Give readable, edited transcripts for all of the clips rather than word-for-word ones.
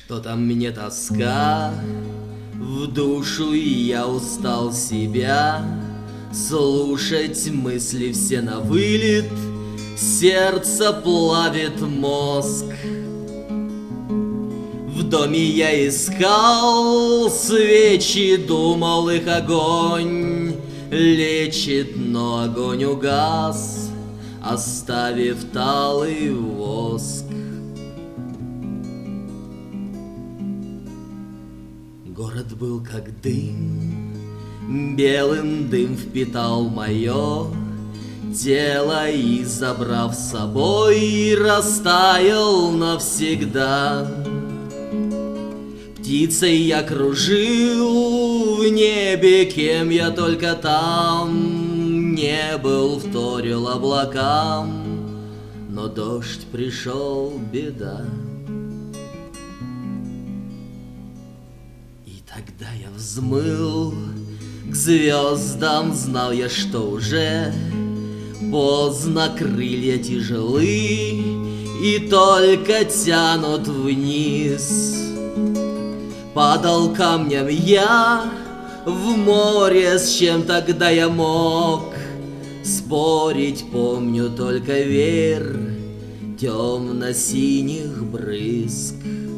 Что-то мне тоска в душу, и я устал себя слушать мысли все на вылет, сердце плавит мозг. В доме я искал свечи, думал, их огонь лечит, но огонь угас, оставив талый воск. Город был как дым, белым дым впитал мое тело и, забрав с собой, растаял навсегда. Птицей я кружил в небе, кем я только там не был, вторил облакам, но дождь пришел, беда. И тогда я взмыл к звездам, знал я, что уже поздно, крылья тяжелы и только тянут вниз. Падал камнем я в море, с чем тогда я мог спорить, помню только веер темно-синих брызг.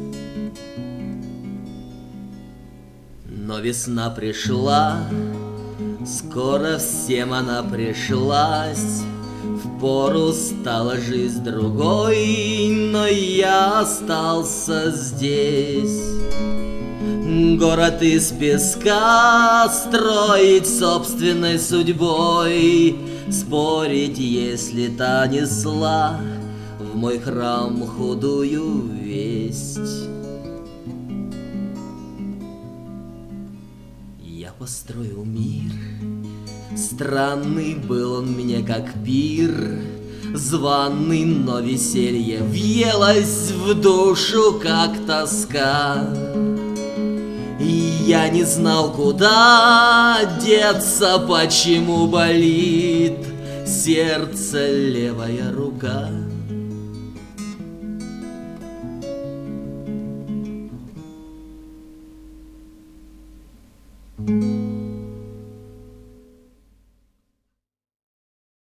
Но весна пришла, скоро всем она пришлась, впору стала жизнь другой, но я остался здесь. Город из песка строить собственной судьбой, спорить, если та несла в мой храм худую весть. Я построил мир, странный был он мне как пир, званый, но веселье въелось в душу, как тоска. И я не знал, куда деться, почему болит сердце, левая рука.